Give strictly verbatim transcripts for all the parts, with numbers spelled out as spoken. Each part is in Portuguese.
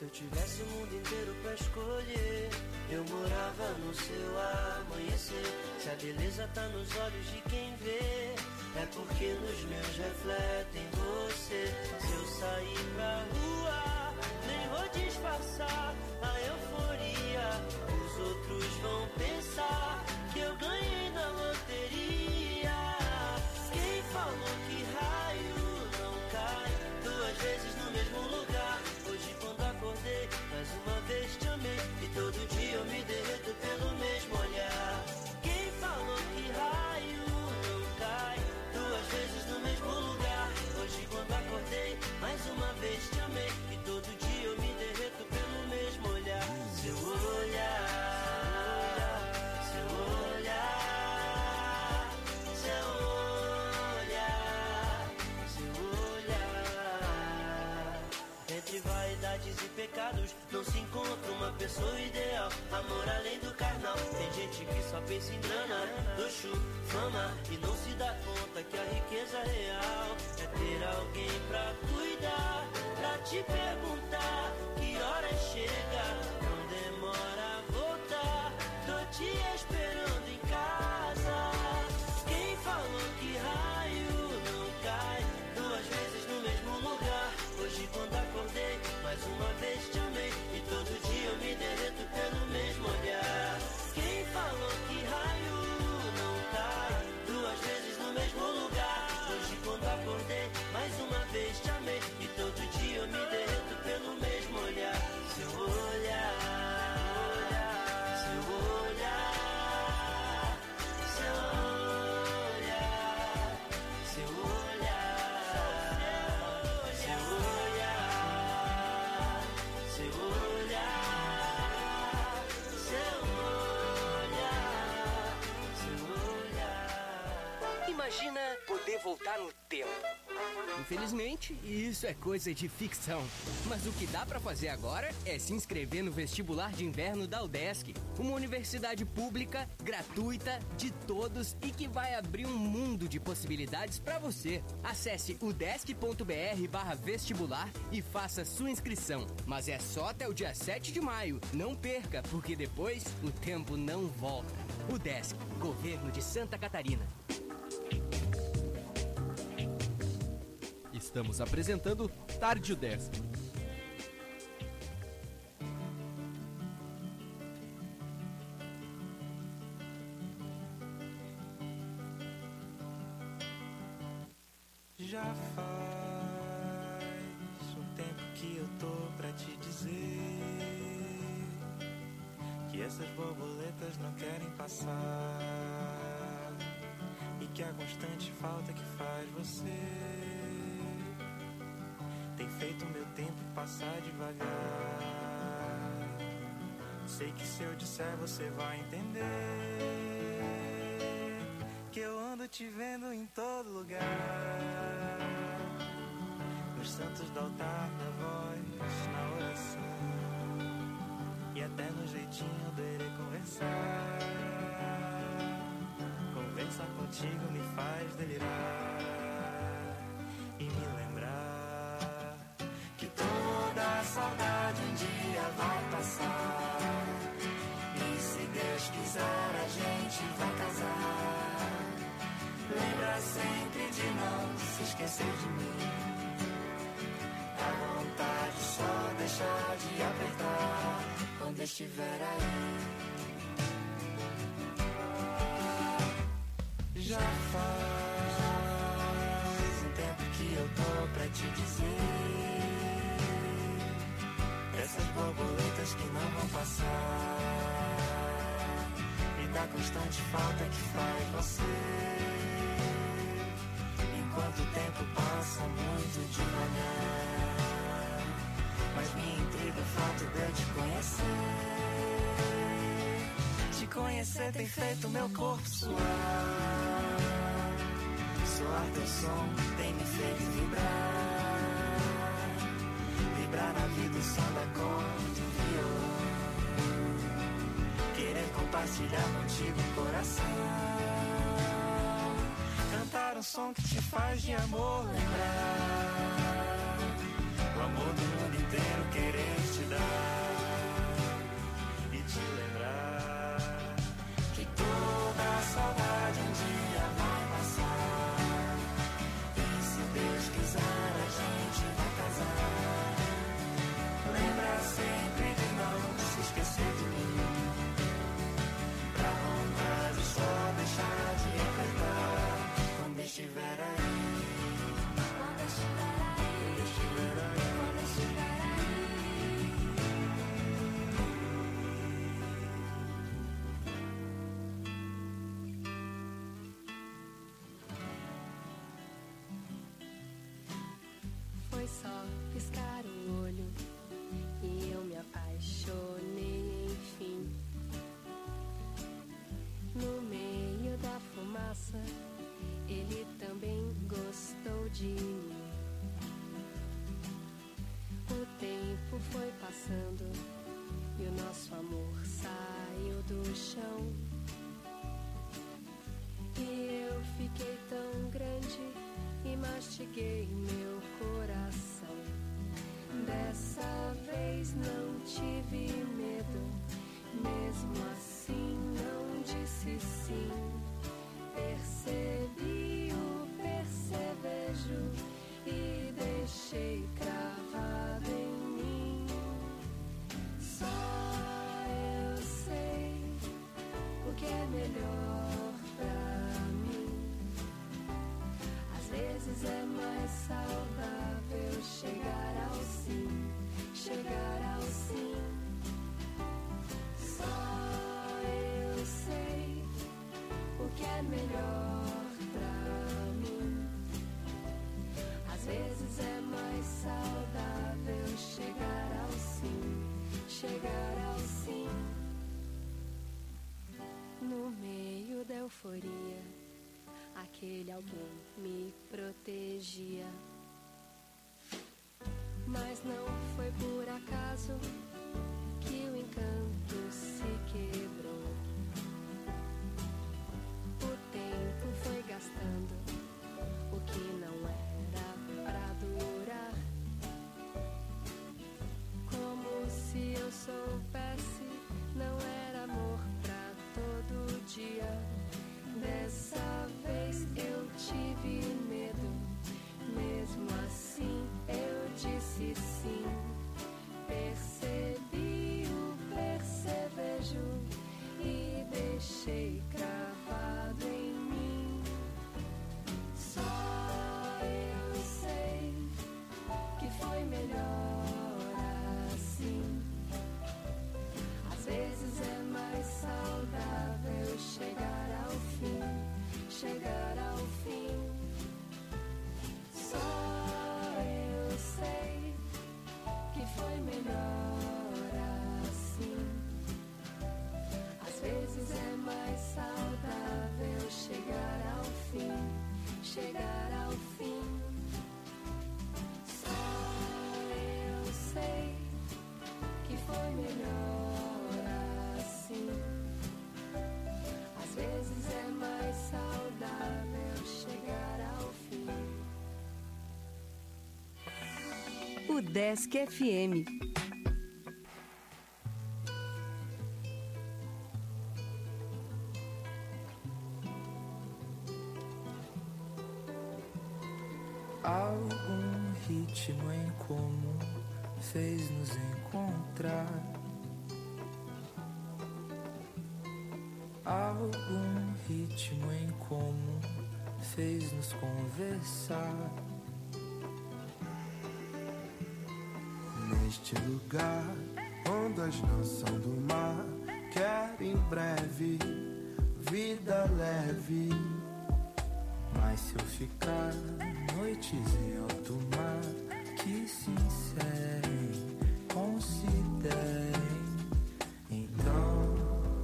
Se eu tivesse o mundo inteiro pra escolher, eu morava no seu amanhecer. Se a beleza tá nos olhos de quem vê, é porque nos meus refletem você. Se eu sair pra rua, nem vou disfarçar a euforia. Os outros vão pensar que eu ganhei na loteria. Quem falou que raio não cai duas vezes no mesmo lugar? Hoje quando acordei, mais uma vez te amei, e todo dia eu me derreto pelo mesmo olhar. Quem falou que raio não cai duas vezes no mesmo lugar? Hoje quando acordei, mais uma vez te amei, e todo dia eu me derreto pelo mesmo olhar. Seu olhar, seu olhar, seu olhar, seu olhar. Entre vaidades e pecados não se encontra uma pessoa ideal. Amor além do carnal. Tem gente que só pensa em grana, luxo, fama, e não se dá conta que a riqueza real é ter alguém pra cuidar, pra te perguntar que hora chega, não demora a voltar, tô te esperando em casa. Quem falou que raio não cai duas vezes no mesmo lugar? Hoje quando acordei, mais uma vez te amei, e todo dia eu me derreto pelo mesmo olhar. Quem falou que raio não cai duas vezes no mesmo lugar? Hoje quando acordei, mais uma vez te amei, e todo dia eu me derreto pelo mesmo olhar. Seu olhar, seu olhar, seu olhar, seu olhar, seu olhar, seu olhar, seu olhar, seu olhar. Imagina poder voltar no tempo. Infelizmente, isso é coisa de ficção. Mas o que dá pra fazer agora é se inscrever no vestibular de inverno da UDESC, uma universidade pública, gratuita, de todos e que vai abrir um mundo de possibilidades pra você. Acesse udesc.br barra vestibular e faça sua inscrição. Mas é só até o dia sete de maio. Não perca, porque depois o tempo não volta. UDESC, Governo de Santa Catarina. Estamos apresentando Tarde UDESC. Já faz um tempo que eu tô pra te dizer que essas borboletas não querem passar e que a constante falta que faz você tem feito meu tempo passar devagar. Sei que se eu disser você vai entender que eu ando te vendo em todo lugar, nos santos do altar, na voz, na oração e até no jeitinho dele conversar. Conversar contigo me faz delirar e me lembrar que toda a saudade um dia vai passar, e se Deus quiser a gente vai casar. Lembra sempre de não se esquecer de mim, dá vontade só deixar de apertar quando estiver aí. Já faz um tempo que eu tô pra te dizer essas borboletas que não vão passar e da constante falta que faz você. Enquanto o tempo passa muito devagar, mas me intriga o fato de eu te conhecer. Te conhecer tem feito meu corpo suar, soar teu som tem me feito vibrar, vibrar na vida o som da cor do violão, querer compartilhar contigo o coração, cantar um som que te faz de amor lembrar, o amor do mundo inteiro querer te dar. piscar o olho e eu me apaixonei, enfim. No meio da fumaça, ele também gostou de mim. O tempo foi passando e o nosso amor saiu do chão. E eu fiquei tão grande e mastiguei meu coração. Dessa vez não tive medo, mesmo assim não disse sim. Percebi o percevejo e deixei cravado em mim. Só eu sei o que é melhor pra mim. Às vezes é mais saudável chegar ao sim, chegar ao sim. Só eu sei o que é melhor pra mim. Às vezes é mais saudável chegar ao sim, chegar ao sim. No meio da euforia, aquele alguém me protegia. Mas não foi por acaso que o encanto se quebrou. O tempo foi gastando o que não era pra durar. Como se eu soubesse, não era amor pra todo dia. Dessa vez eu tive medo, mesmo assim eu disse sim. Percebi o percevejo e deixei cravado em mim. Só eu sei que foi melhor assim. Às vezes é mais saudável chegar ao fim, chegar ao fim. Só eu sei que foi melhor assim. Às vezes é mais saudável chegar ao fim, chegar ao fim. Só eu sei que foi melhor assim. Às vezes é mais saudável chegar ao fim. O Desk F M. Algum ritmo em comum fez nos encontrar. Algum ritmo em comum fez nos conversar. Neste lugar, ondas não são do mar. Quero em breve vida leve. Mas se eu ficar noites em alto mar que se encerrem, considerem, então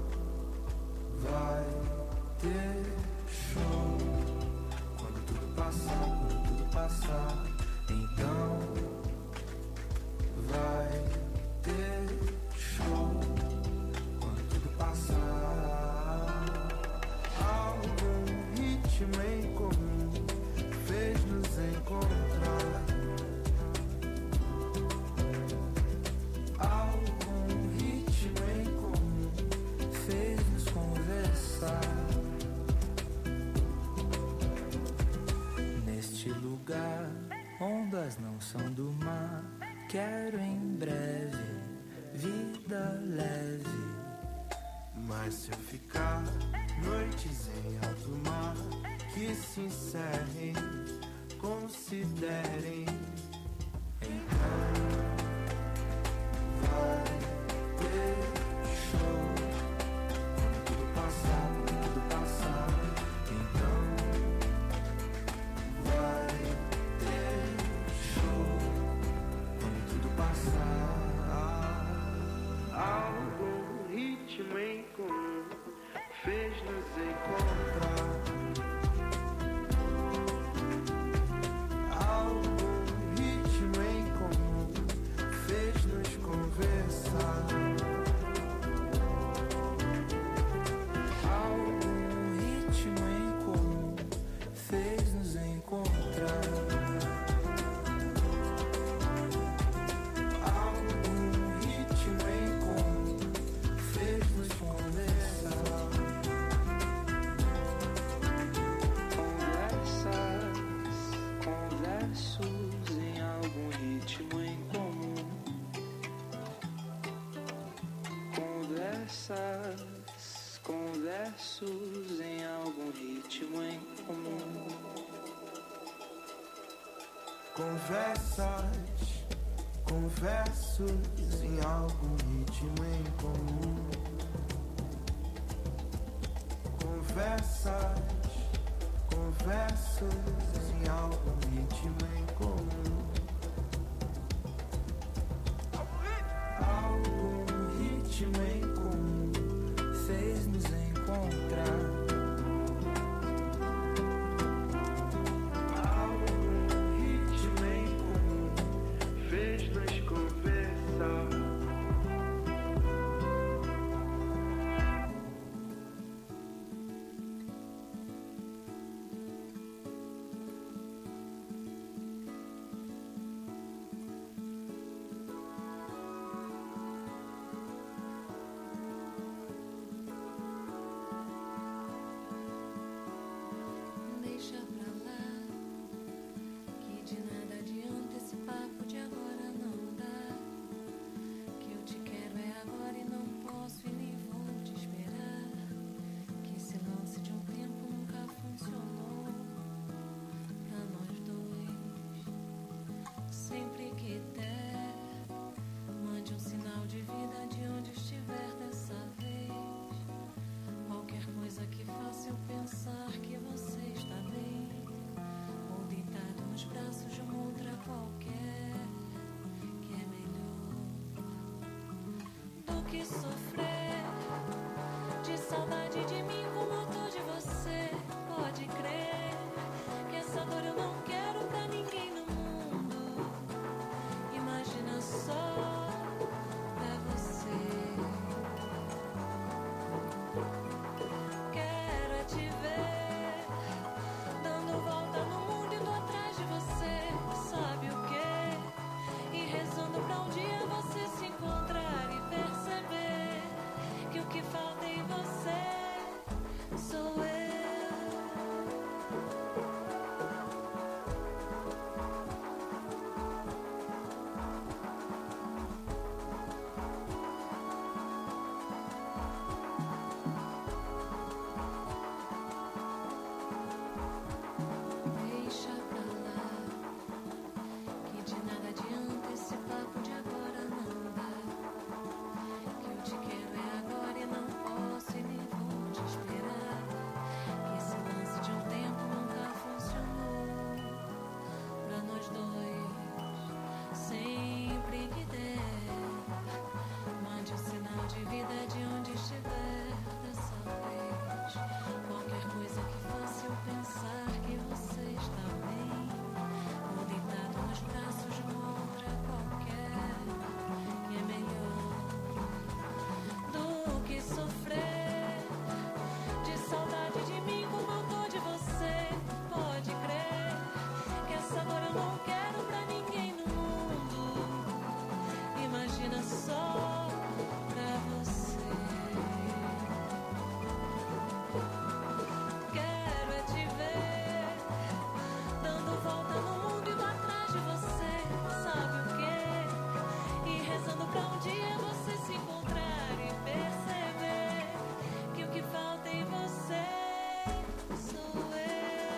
vai ter show. Quando tudo passar, quando tudo passar, então vai ter show. Quando tudo passar, algum ritmo em comum fez nos encontrar. Algum ritmo em comum fez nos conversar. Neste lugar, ondas não são do mar. Quero em breve vida leve. Mas se eu ficar noites em alto mar que se encerrem, considerem, então vai ter show. Quando tudo passar, quando tudo passar, então vai ter show. conversos em algum ritmo em comum. Conversas, conversos em algum ritmo em comum. Conversas, conversos em algum ritmo em comum. Algum ritmo em comum fez nos encontrar. Algum ritmo em comum fez nos conversar. Deixa pra lá, que de nada adianta esse papo de agora não dá. Que eu te quero é agora e não posso e nem vou te esperar. Que esse lance de um tempo nunca funcionou pra nós dois. Sempre que der, mande um sinal de vida de onde estiver dessa vez. Qualquer coisa que faça eu pensar que você está bem, ou deitado nos braços de uma outra qualquer, que é melhor do que sofrer de saudade de mim como eu tô de você. Pode crer que essa dor eu não quero pra ninguém no mundo. Imagina só pra você. Quero é te ver dando volta no mundo, indo atrás de você. Sabe o quê? E rezando pra um dia você se encontrar e perceber que o que falta em você sou eu. Deixa pra lá, que de nada adianta esse papo de agora não dá. Que eu te quero é agora e não posso e nem vou te esperar. Que esse lance de um tempo nunca funcionou pra nós dois. Sempre que der, mande um sinal de vida de onde estiver dessa vez. Qualquer coisa que faça eu pensar que você está bem, ou deitado nos braços de uma outra qualquer, que é melhor do que sofrer de saudade de mim como eu tô de você. Pode crer que essa dor eu não quero pra ninguém no mundo. Imagina só pra você. Quero é te ver dando volta no mundo, indo atrás de você. Sabe o quê? E rezando pra um dia você se encontrar e perceber que o que falta em você sou eu.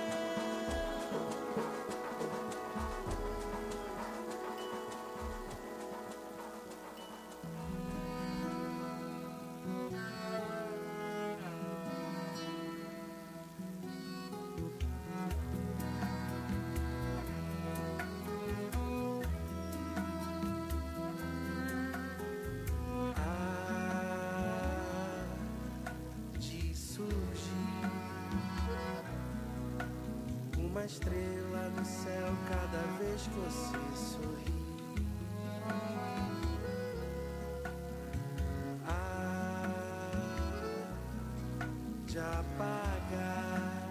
De surgir uma estrela no céu cada vez que você sorri. Ah, de apagar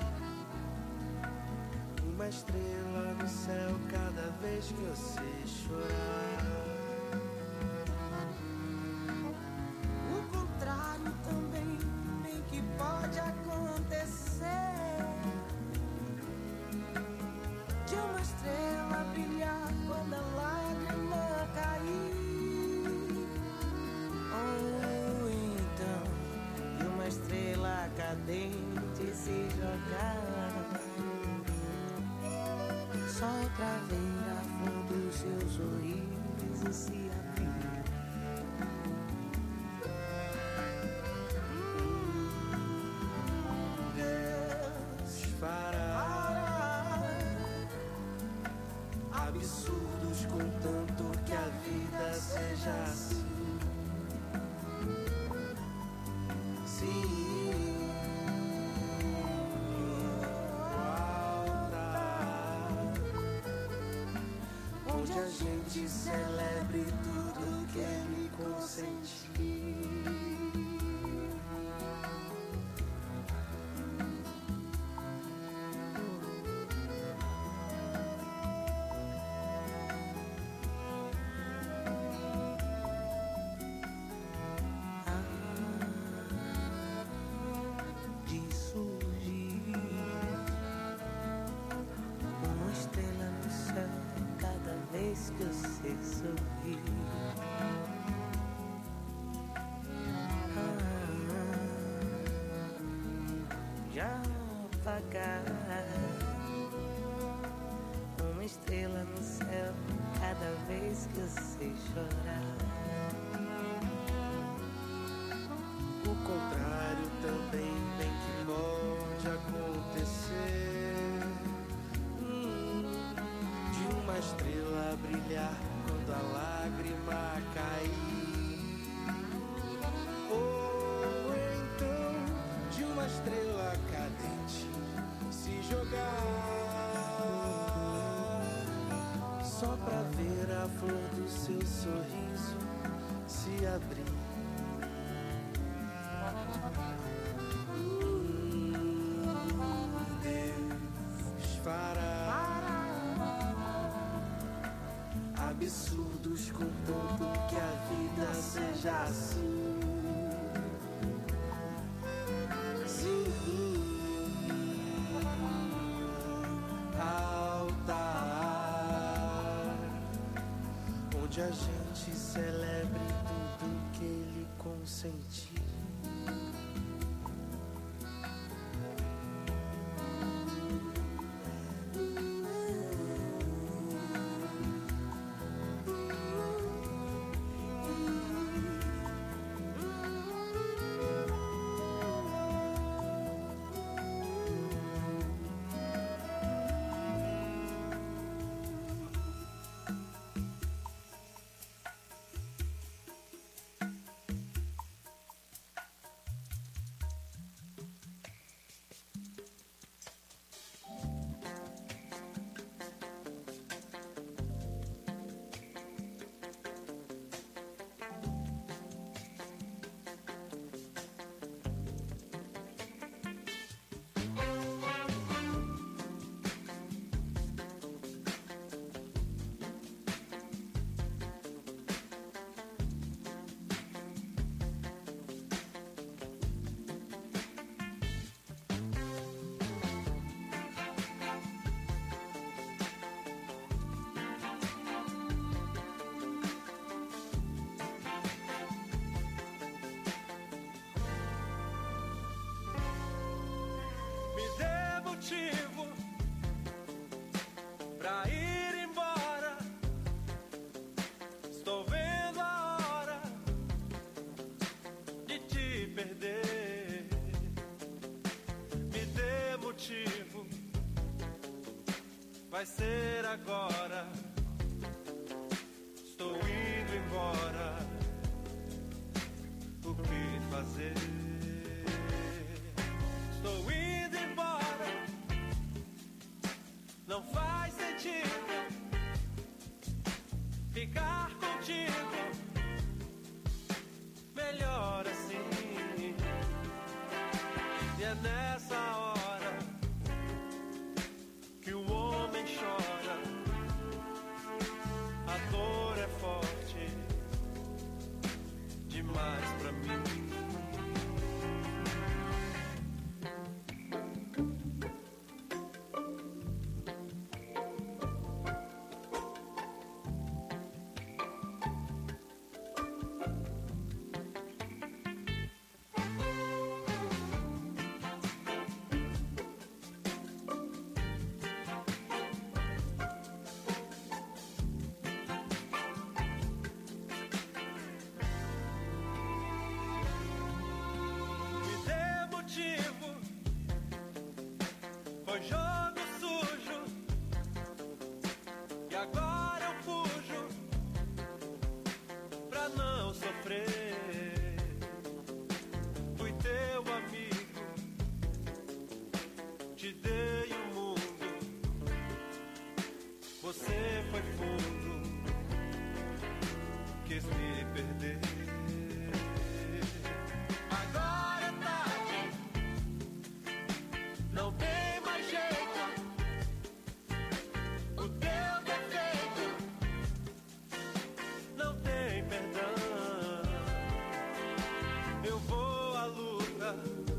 uma estrela no céu cada vez que você chorar. O contrário também bem que pode acontecer, de uma estrela brilhar quando a lágrima cair, ou então de uma estrela cair pra ver a flor do seu sorriso se abrir. Deus fará absurdos contanto que a vida seja assim. Sim, onde a gente celebre tudo que ele consentiu. Que eu sei sorrir. Ah, já apagar uma estrela no céu cada vez que eu sei chorar. O contrário também bem que pode acontecer. Hum, de uma estrela brilhar quando a lágrima cair, ou então de uma estrela cadente se jogar, só pra ver a flor do seu sorriso se abrir. Deus fará absurdos contanto que a vida seja assim. Sim, altar onde a gente celebre tudo que ele consentiu. Pra ir embora, estou vendo a hora de te perder. Me dê motivo, vai ser agora. Estou indo embora, o que fazer? Estou indo embora, não faz sentido ficar contigo, melhor assim. E é nessa hora que o homem chora, a dor é forte demais pra mim. foi fundo, quis me perder. Agora é tarde, não tem mais jeito. O teu defeito não tem perdão. Eu vou à luta,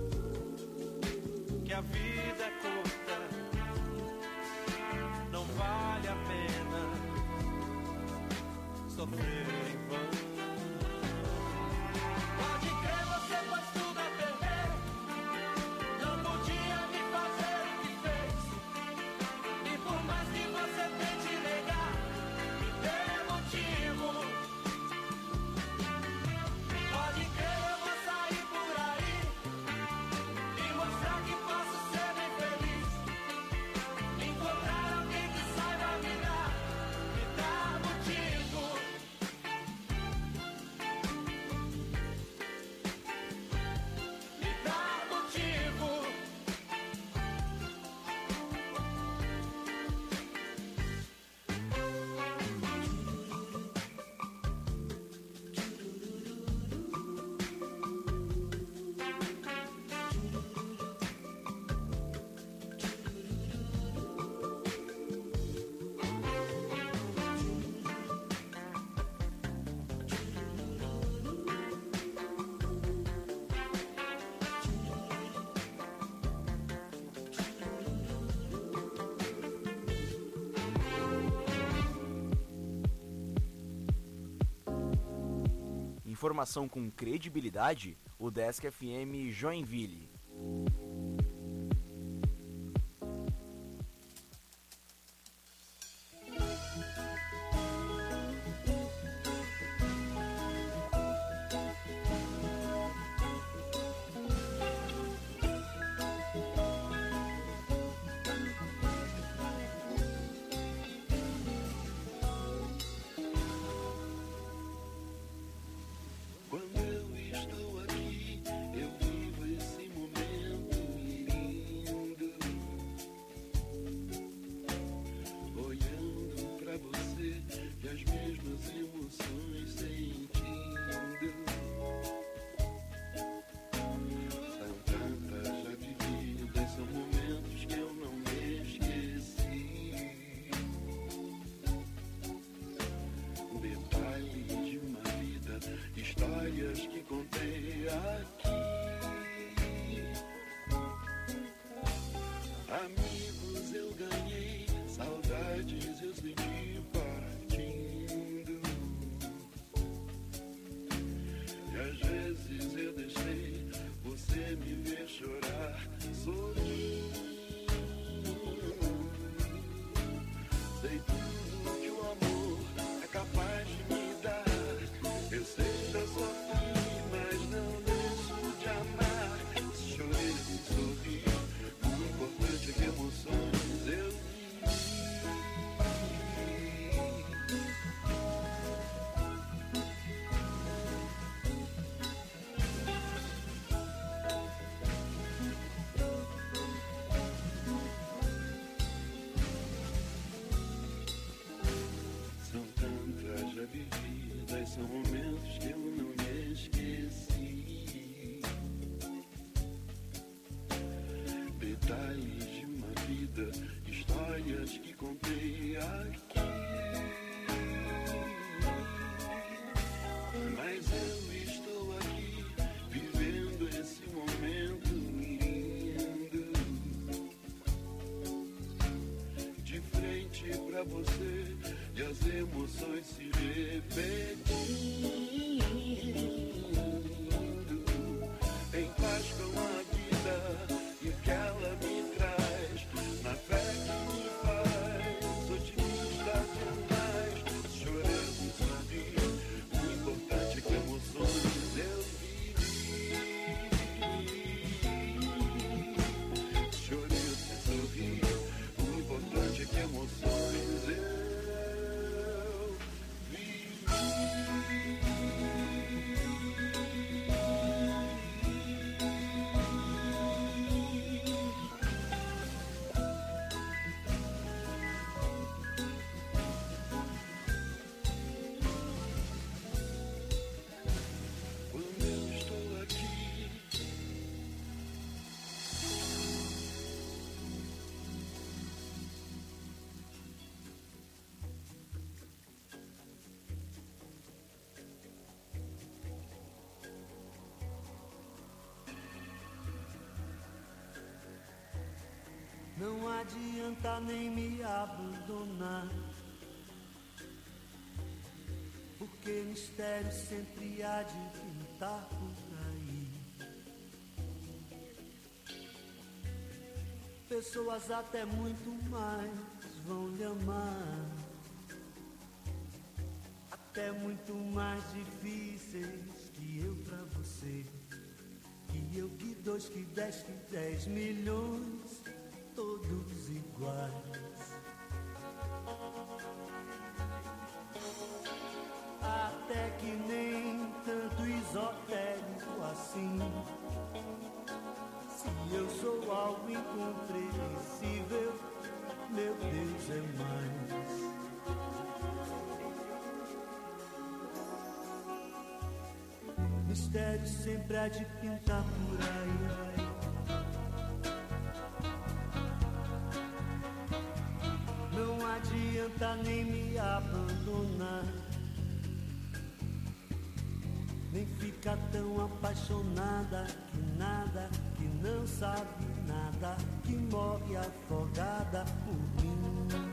que a vida é curta, não vale a pena sofrer em vão. Pode crer, você pôs tudo a perder, não podia me fazer o que fez. E por mais que você tente negar, me dê motivo. Pode crer, eu vou sair por aí e mostrar que posso ser bem feliz. Encontrar alguém que saiba me dar, me dar motivo. Me dar motivo. Informação com credibilidade, o Desk F M Joinville. Quando eu estou aqui, eu vivo esse momento lindo, olhando pra você e as mesmas emoções sentindo. São tantas já vividas, são momentos que eu não me esqueci. Detalhes de uma vida, histórias que contei aqui. Amigos eu ganhei, saudades eu senti partindo. E às vezes eu deixei você me ver chorar, sorrindo. Sei tudo que o amor é capaz de me dar. Eu sei, já sofri, mas não deixo de amar. Se chorei, se sorri, o importante é que emoções eu São tantas já vividas, são momentos que eu não me esqueci. Detalhes de uma vida, histórias que contei aqui. Mas eu estou aqui, vivendo esse momento lindo, de frente pra você e as emoções se repetindo, em paz com a vida e que ela me traz, na fé que me faz otimista demais. Chorei e sorri, o importante é que emoções eu vivi. Chorei e sorri, o importante é que emoções eu vivi. Não adianta nem me abandonar, porque mistério sempre há de pintar por aí. Pessoas até muito mais vão lhe amar, até muito mais difíceis que eu pra você. Que eu, que dois, que dez, que dez milhões, todos iguais. Até que nem tanto esotérico assim. Se eu sou algo incompreensível, meu Deus é mais. Mistério sempre há de pintar por aí. Não adianta nem me abandonar, nem ficar tão apaixonada que nada, que não sabe nada, que morre afogada por mim.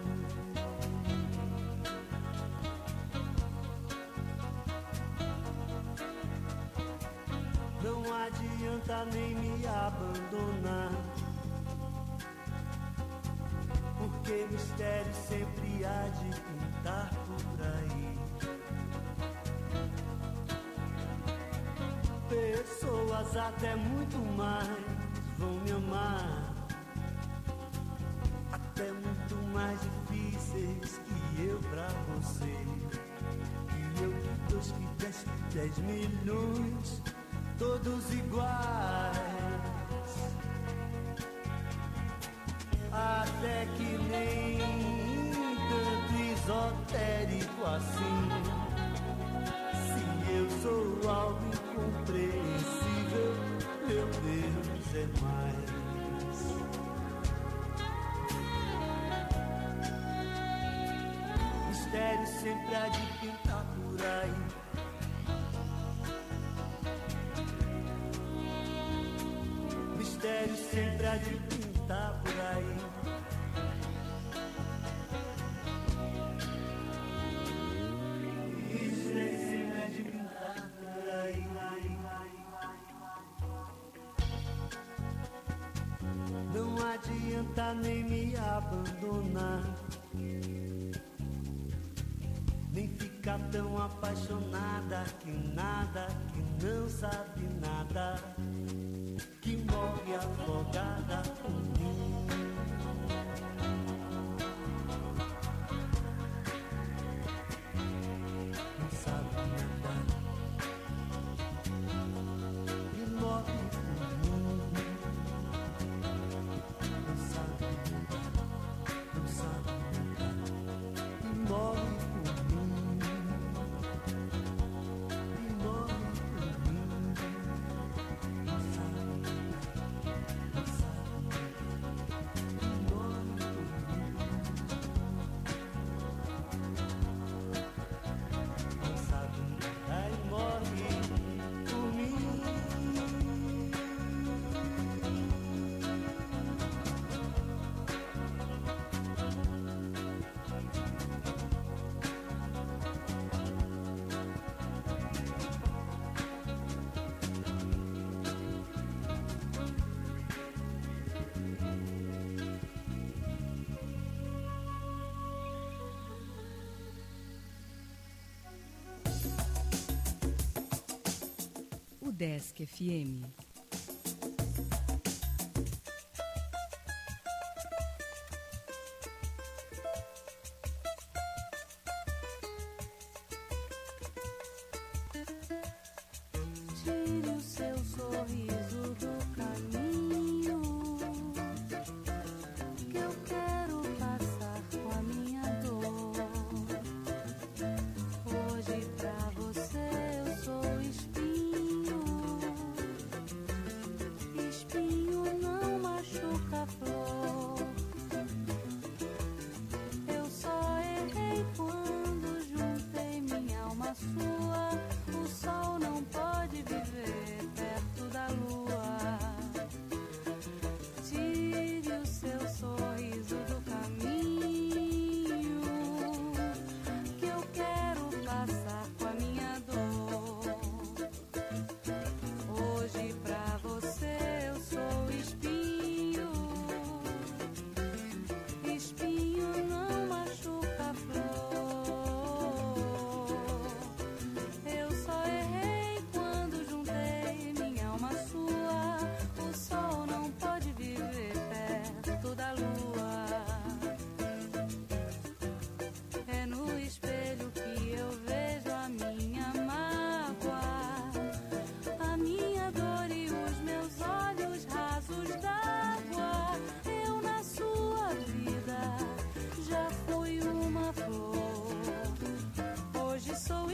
Não adianta nem me abandonar, porque mistério sempre há de pintar por aí. Pessoas até muito mais vão me amar, até muito mais difíceis que eu pra você. Que eu, que dois, que dez, que dez milhões, todos iguais. Até que nem tanto esotérico assim. Se eu sou algo incompreensível, meu Deus é mais. Mistério sempre há de pintar por aí. Mistério sempre há de pintar por aí. Mistério sempre há de pintar por aí. Não adianta nem me abandonar, nem ficar tão apaixonada que nada, que não sabe nada, que morre afogada por mim. Não sabe nada, que morre por mim. Não sabe nada, não sabe nada, que morre por mim. Que morre por mim. Não sabe nada, não sabe nada, que morre por mim. Não sabe nada e morre por mim. O Desk F M. Tire o seu sorriso do caminho, que eu quero passar com a minha dor. Hoje pra você eu sou espinho, espinho não machuca a flor. Eu só errei quando juntei minha alma à sua. O sol não pode viver perto da lua.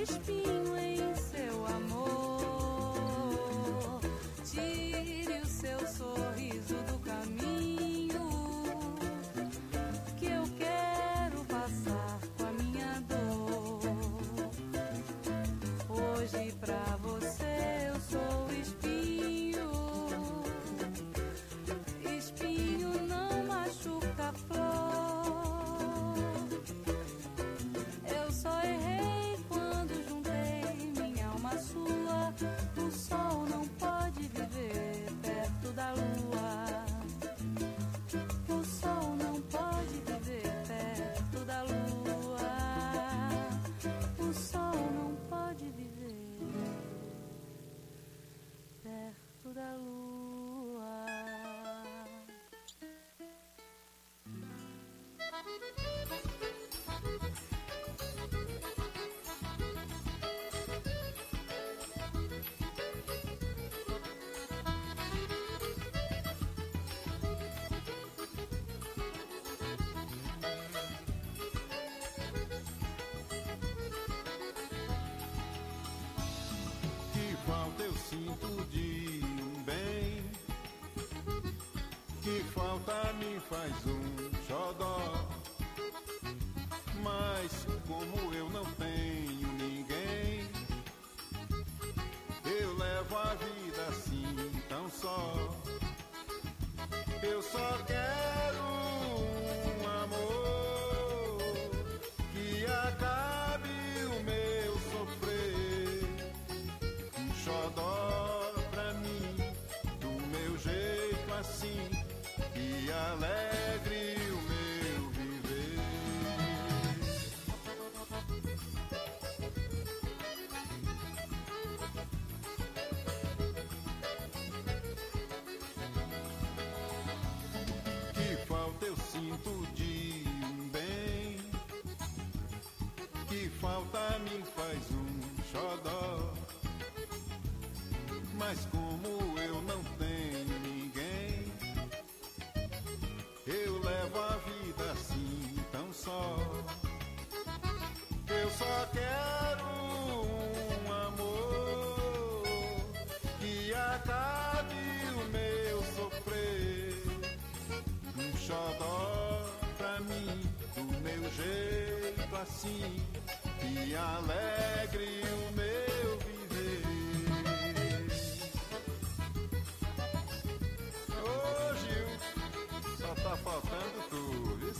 espinho em seu amor. Tire o seu sorriso do caminho, que eu quero passar com a minha dor. Hoje pra você eu sou espinho. Espinho não machuca a flor. Eu só errei quando juntei minha alma à sua. O sol não pode viver perto da lua. O sol não pode viver perto da lua. O sol não pode viver perto da lua. Que falta eu sinto de um bem, que falta me faz um xodó. Mas como eu não tenho ninguém, eu levo a vida assim tão só. Eu só quero um amor que acabe o meu sofrer. Um xodó pra mim, do meu jeito assim, que alegre o meu viver. Que falta eu sinto de um bem, que falta me faz um xodó. Mas como eu não tenho ninguém, eu levo a vida assim tão só. Eu só quero um amor que acabe o meu sofrer. Um xodó pra mim, do meu jeito assim, que alegre o meu viver. Ô Gil, só tá faltando tu, viu?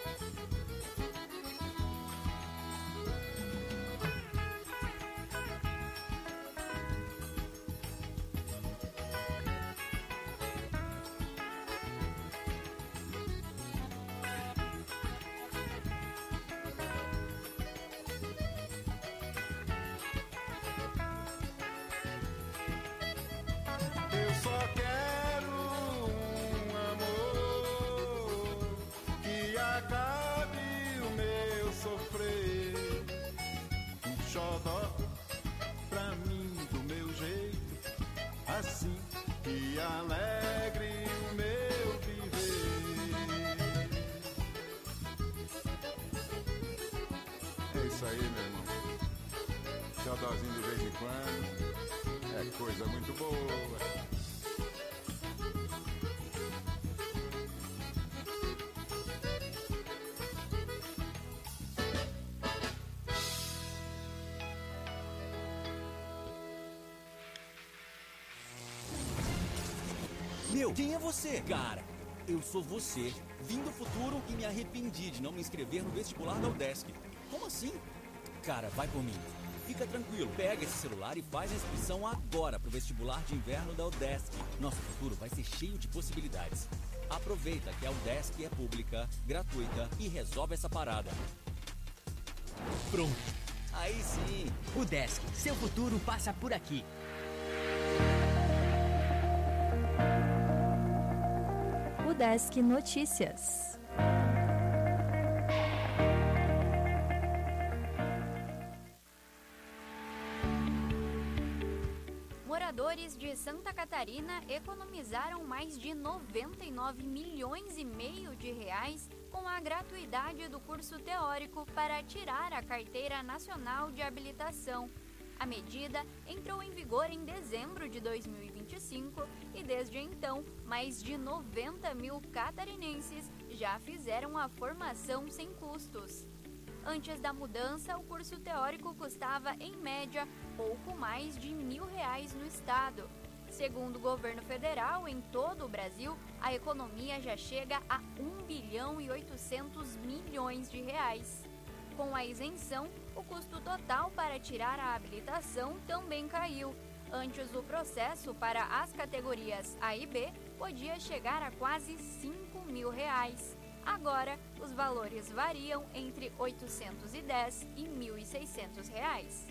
Eu só quero um amor que acabe o meu sofrer. Um xodó pra mim, do meu jeito assim, que alegre o meu viver. É isso aí, meu irmão. Xodózinho de vez em quando é coisa muito boa. Meu, quem é você? Cara, eu sou você. Vim do futuro e me arrependi de não me inscrever no vestibular da UDESC. Como assim? Cara, vai por mim. Fica tranquilo, pega esse celular e faz a inscrição agora pro vestibular de inverno da UDESC. Nosso futuro vai ser cheio de possibilidades. Aproveita que a UDESC é pública, gratuita e resolve essa parada. Pronto. Aí sim. UDESC, seu futuro passa por aqui. UDESC Notícias. Moradores de Santa Catarina economizaram mais de noventa e nove milhões e meio de reais com a gratuidade do curso teórico para tirar a Carteira Nacional de Habilitação. A medida entrou em vigor em dezembro de dois mil e vinte e cinco e, desde então, mais de noventa mil catarinenses já fizeram a formação sem custos. Antes da mudança, o curso teórico custava, em média, pouco mais de mil reais no estado. Segundo o governo federal, em todo o Brasil, a economia já chega a um bilhão e oitocentos milhões de reais. Com a isenção, o custo total para tirar a habilitação também caiu. Antes, o processo para as categorias A e B podia chegar a quase cinco mil reais. Agora, os valores variam entre oitocentos e dez e mil e seiscentos reais.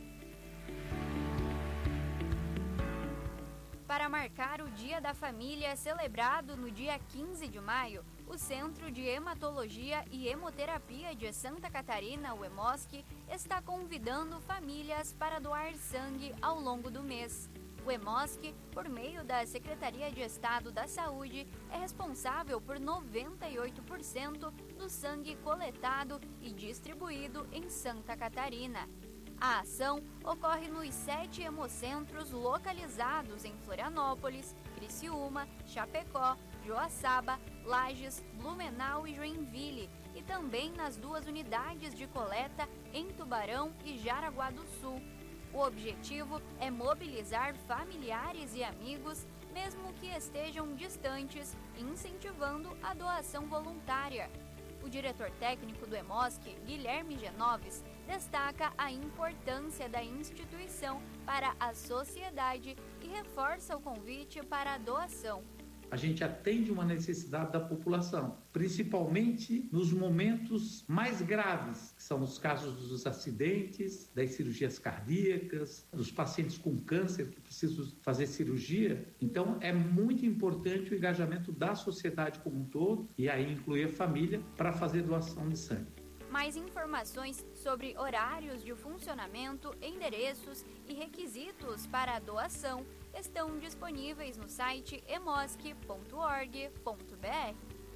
Para marcar o Dia da Família, celebrado no dia quinze de maio, o Centro de Hematologia e Hemoterapia de Santa Catarina, o EMOSC, está convidando famílias para doar sangue ao longo do mês. O EMOSC, por meio da Secretaria de Estado da Saúde, é responsável por noventa e oito por cento do sangue coletado e distribuído em Santa Catarina. A ação ocorre nos sete hemocentros localizados em Florianópolis, Criciúma, Chapecó, Joaçaba, Lages, Blumenau e Joinville, e também nas duas unidades de coleta em Tubarão e Jaraguá do Sul. O objetivo é mobilizar familiares e amigos, mesmo que estejam distantes, incentivando a doação voluntária. O diretor técnico do EMOSC, Guilherme Genoves, destaca a importância da instituição para a sociedade e reforça o convite para a doação. A gente atende uma necessidade da população, principalmente nos momentos mais graves, que são os casos dos acidentes, das cirurgias cardíacas, dos pacientes com câncer que precisam fazer cirurgia. Então, é muito importante o engajamento da sociedade como um todo, e aí incluir a família, para fazer doação de sangue. Mais informações sobre horários de funcionamento, endereços e requisitos para a doação estão disponíveis no site emosc ponto org ponto br.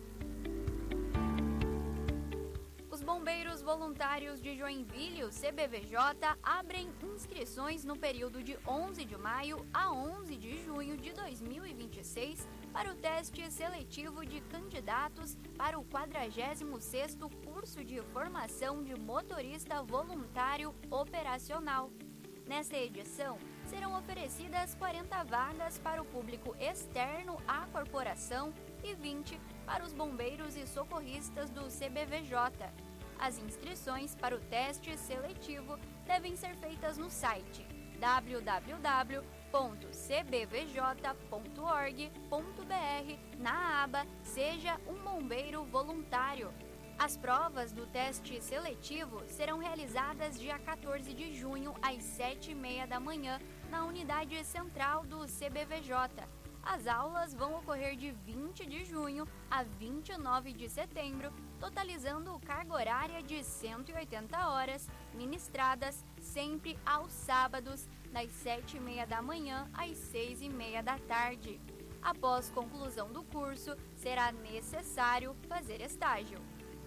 Os bombeiros voluntários de Joinville, o C B V J, abrem inscrições no período de onze de maio a onze de junho de dois mil e vinte e seis para o teste seletivo de candidatos para o quadragésimo sexto curso de formação de motorista voluntário operacional. Nesta edição, serão oferecidas quarenta vagas para o público externo à corporação e vinte para os bombeiros e socorristas do C B V J. As inscrições para o teste seletivo devem ser feitas no site w w w ponto c b v j ponto org ponto br na aba Seja um Bombeiro Voluntário. As provas do teste seletivo serão realizadas dia quatorze de junho às sete e meia da manhã na unidade central do C B V J. As aulas vão ocorrer de vinte de junho a vinte e nove de setembro, totalizando carga horária de cento e oitenta horas, ministradas sempre aos sábados, das sete e meia da manhã às seis e meia da tarde. Após conclusão do curso, será necessário fazer estágio.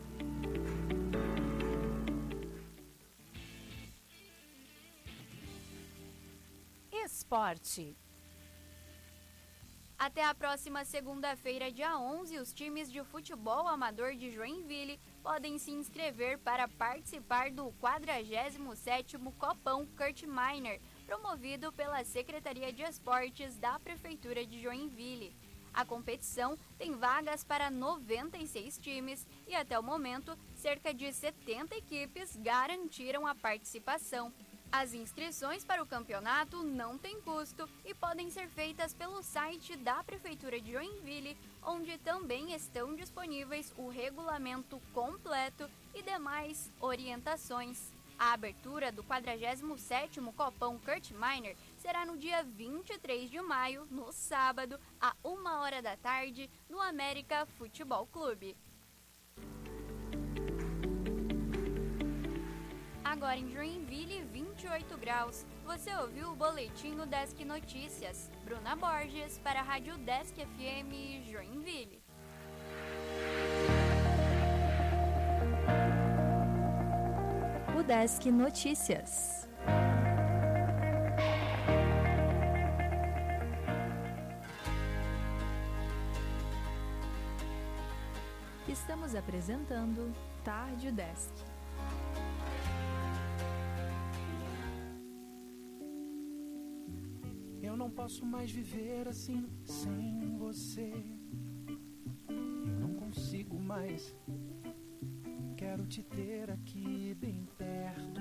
Esporte. Até a próxima segunda-feira, dia onze, os times de futebol amador de Joinville podem se inscrever para participar do quadragésimo sétimo Copão Kurt Miner, promovido pela Secretaria de Esportes da Prefeitura de Joinville. A competição tem vagas para noventa e seis times e, até o momento, cerca de setenta equipes garantiram a participação. As inscrições para o campeonato não têm custo e podem ser feitas pelo site da Prefeitura de Joinville, onde também estão disponíveis o regulamento completo e demais orientações. A abertura do quadragésimo sétimo Copão Kurt Miner será no dia vinte e três de maio, no sábado, a uma hora da tarde, no América Futebol Clube. Agora em Joinville, vinte e oito graus. Você ouviu o boletim no Desk Notícias. Bruna Borges para a Rádio Desk F M Joinville. Udesc Notícias. Estamos apresentando Tarde Udesc. Eu não posso mais viver assim sem você. Eu não consigo mais. Quero te ter aqui bem perto.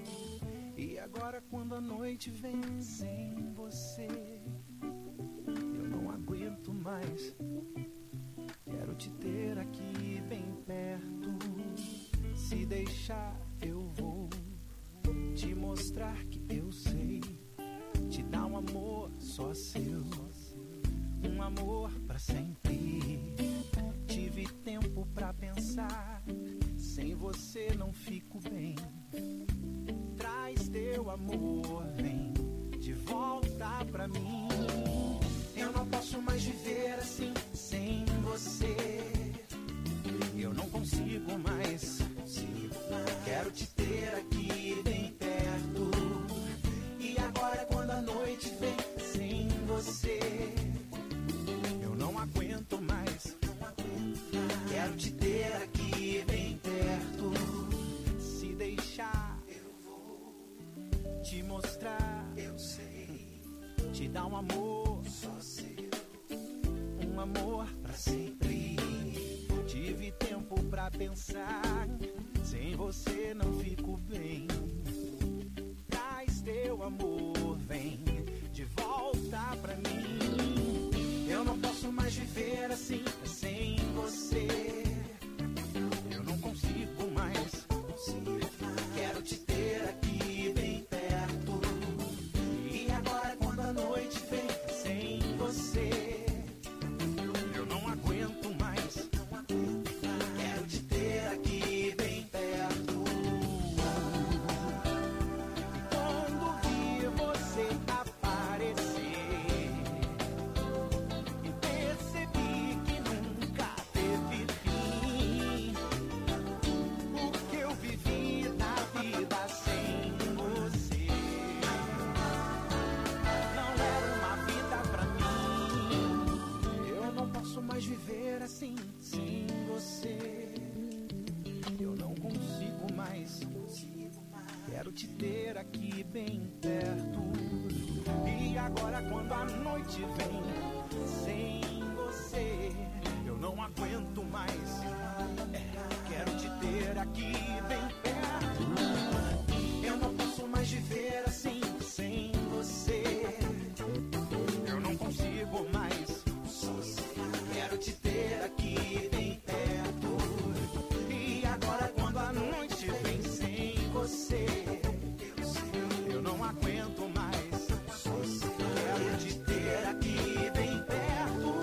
E agora quando a noite vem sem você, eu não aguento mais. Quero te ter aqui bem perto. Se deixar eu vou te mostrar que eu sei te dar um amor só seu, um amor pra sempre. Tive tempo pra pensar, sem você não fico bem. Traz teu amor, vem de volta pra mim. Eu não posso mais viver assim sem você. Eu não consigo mais. Quero te ter aqui bem perto. E agora quando a noite vem sem você, eu não aguento mais. Quero te ter aqui bem perto. Se deixar, eu vou te mostrar. Eu sei, te dar um amor só seu, um amor pra sempre. Tive tempo pra pensar, sem você não fico bem. Traz teu amor, vem de volta pra mim. Eu não posso mais viver assim sem você. Eu não consigo mais. Quero te ter aqui bem perto. E agora quando a noite vem sem você, eu não aguento mais. Quero te ter aqui bem perto. Quando vi você aparecer e percebi que nunca teve fim, o que eu vivi na vida sem você não era uma vida pra mim. Eu não posso mais viver assim sem você. Eu não consigo mais. Quero te ter aqui bem perto. E agora quando a noite vem sem você, eu não aguento mais. É, quero te ter aqui bem perto. Eu não posso mais viver assim sem você. Eu não consigo mais. Quero te ter aqui bem perto. E agora quando a noite vem sem você, eu não aguento mais. Quero te ter aqui bem perto.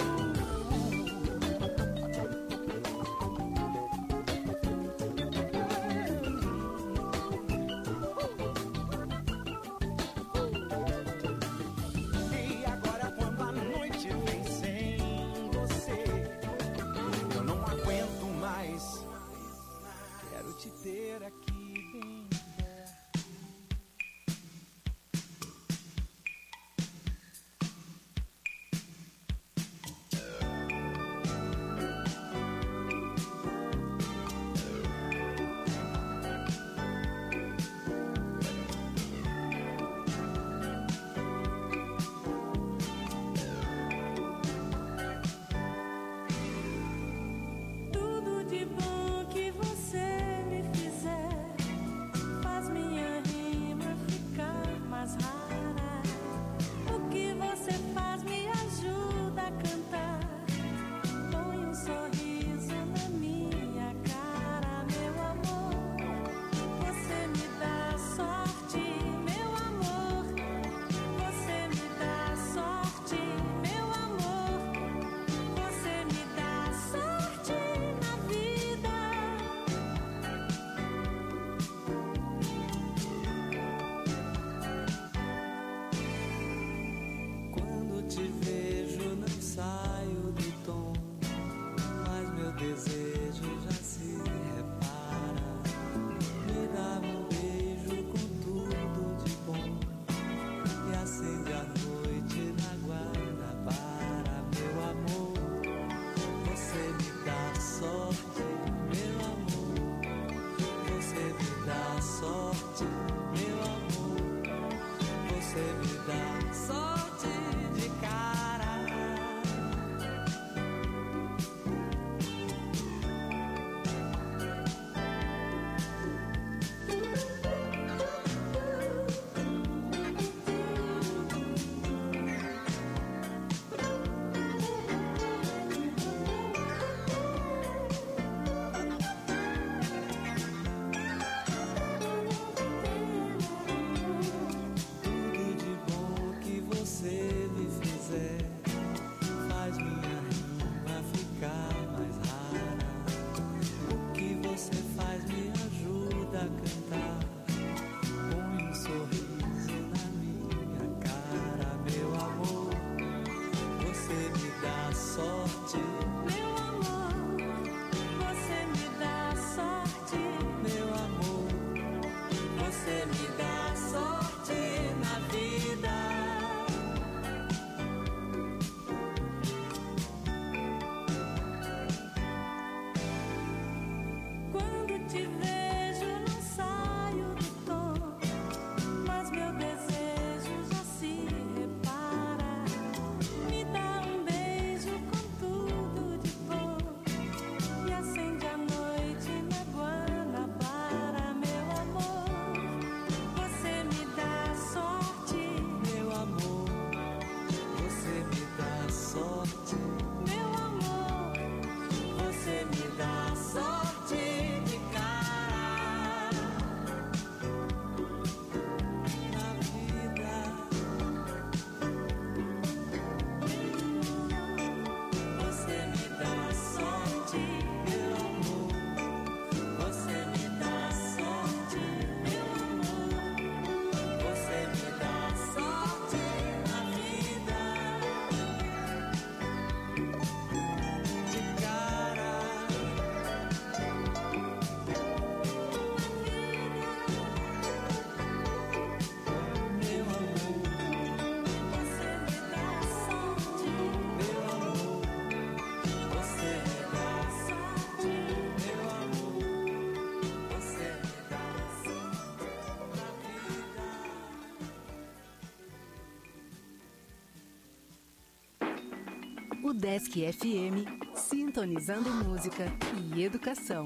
O Desk F M, sintonizando música e educação.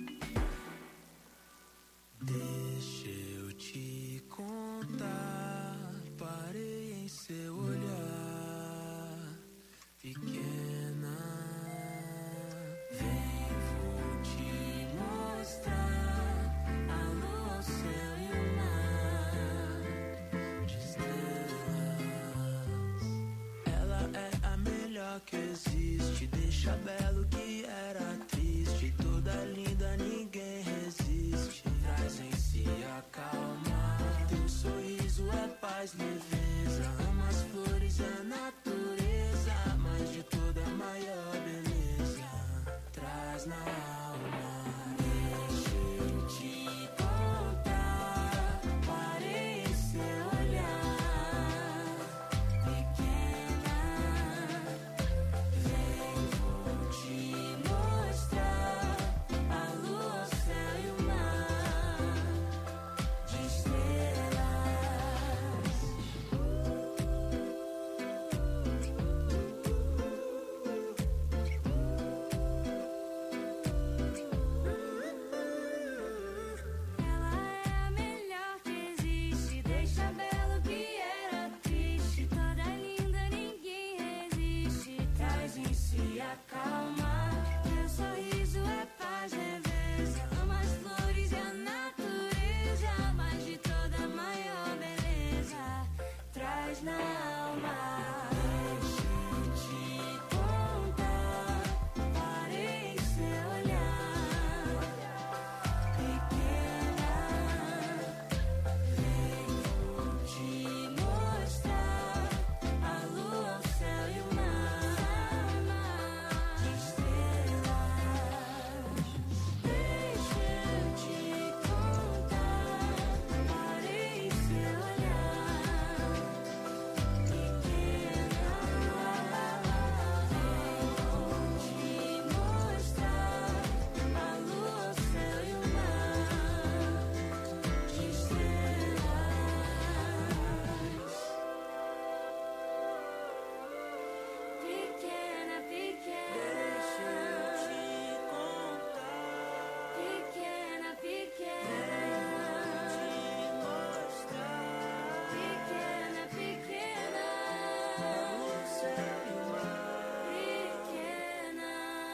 Deixa eu te contar, parei em seu olhar, pequena. Vem, vou te mostrar a lua, o céu e o mar de estrelas. Ela é a melhor que existe, deixa belo que era triste, toda linda, ninguém resiste. Traz em si a calma, teu sorriso é paz, leveza, ama as flores e a natureza, mais de toda a maior beleza, traz na alma. Deixa eu te contar, parei em seu olhar, pequena. Vem, vou te mostrar a lua, o céu e o mar de estrelas. Ela é a melhor que existe, deixa belo que era triste, toda linda, ninguém resiste, traz em si a calma, teu sorriso é paz, leveza, ama as flores e a natureza, mais de toda a maior beleza, traz na alma. Deixa eu te contar, parei em seu olhar, pequena. Vem, vou te mostrar a lua, o céu e o mar de estrelas. Deixa eu te contar, parei em seu olhar, pequena. Vem, vou te mostrar a lua, o céu e o mar de estrelas. Pequena, pequena. Deixa eu te contar. Pequena, pequena. Te mostrar. Pequena, pequena. O céu e o mar. Pequena.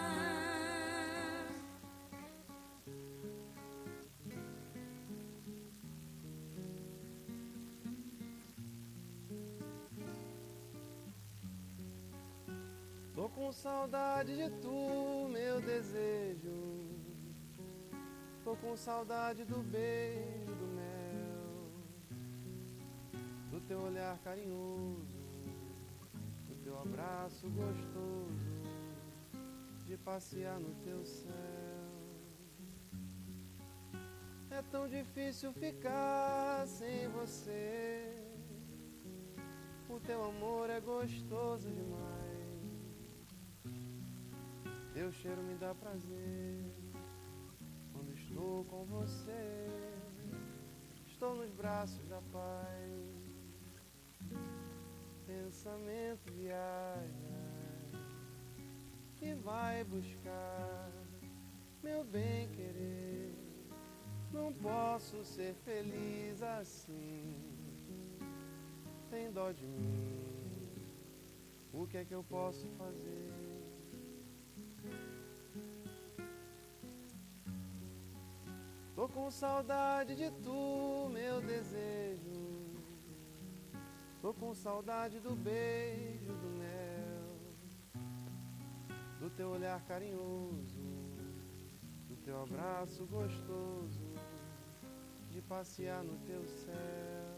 Tô com saudade de tu, meu desejo. Tô com saudade do beijo, do mel, do teu olhar carinhoso, do teu abraço gostoso, de passear no teu céu. É tão difícil ficar sem você, o teu amor é gostoso demais. Teu cheiro me dá prazer quando estou com você. Estou nos braços da paz. Pensamento viaja e vai buscar meu bem querer. Não posso ser feliz assim. Tem dó de mim. O que é que eu posso fazer? Tô com saudade de tu, meu desejo. Tô com saudade do beijo, do mel, do teu olhar carinhoso, do teu abraço gostoso, de passear no teu céu.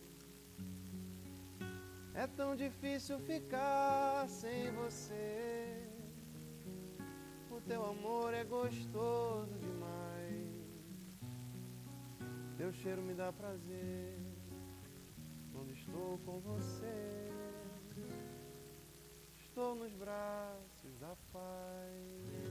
É tão difícil ficar sem você, o teu amor é gostoso demais. Teu cheiro me dá prazer quando estou com você. Estou nos braços da paz.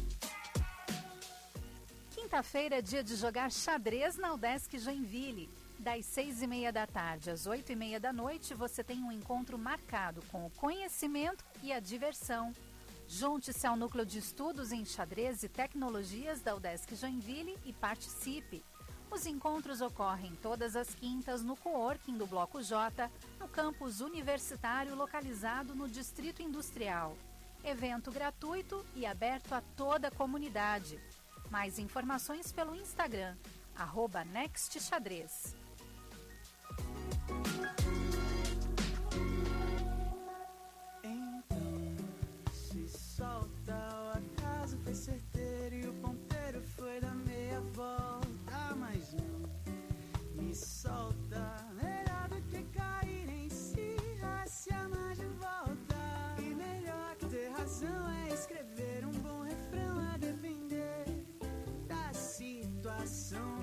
Quinta-feira é dia de jogar xadrez na Udesc Joinville. Das seis e meia da tarde às oito e meia da noite, você tem um encontro marcado com o conhecimento e a diversão. Junte-se ao Núcleo de Estudos em Xadrez e Tecnologias da UDESC Joinville e participe. Os encontros ocorrem todas as quintas no coworking do Bloco J, no campus universitário localizado no Distrito Industrial. Evento gratuito e aberto a toda a comunidade. Mais informações pelo Instagram, arroba nextxadrez. Então, se solta, o acaso foi certeiro e o ponteiro foi da meia volta, mas não me solta. Melhor do que cair em si, a se amar de volta. E melhor que ter razão é escrever um bom refrão a depender da situação.